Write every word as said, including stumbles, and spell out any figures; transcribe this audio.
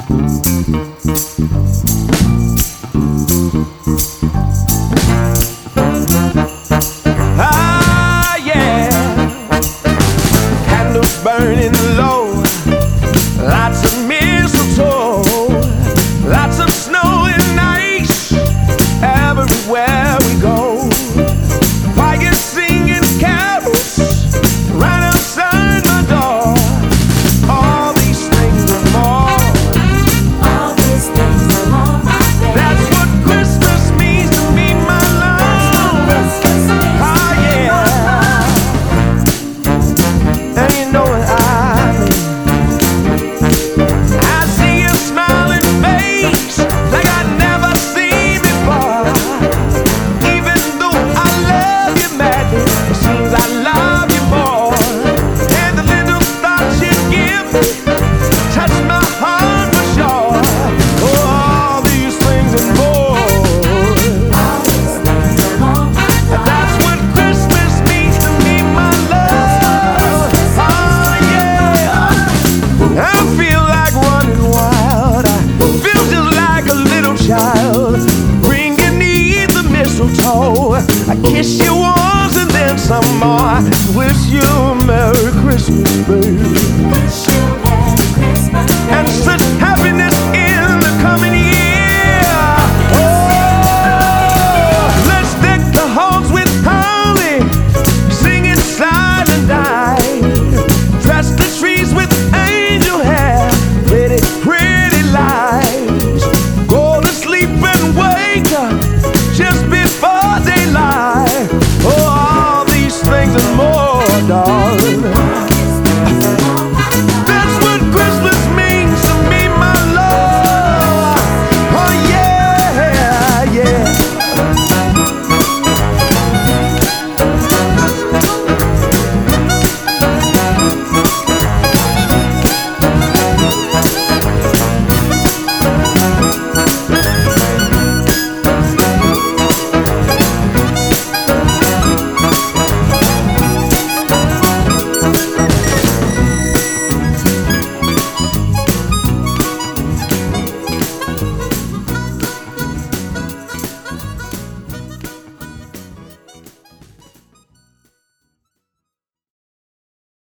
Ah, yeah. Candles burning low, lots of mistletoe, lots of snow and ice everywhere we go. Choir singing carols right outside my door. All these things and more. All these things and more, my baby. That's what Christmas means to me, my love. Christmas means Ah, to me, my yeah. And you know what I mean. I see a smiling face like I've never seen before. Even though I love you madly, it seems I love you more. And the little thoughts you give me touch my heart for sure. Oh, all these things and more. All these things and more, my baby. That's what Christmas means to me, my love. Oh, yeah. I feel like running wild. I feel just like a little child. Bring you neath the mistletoe. I kiss you once and then some more. Wish you a Merry Christmas, baby. Wish you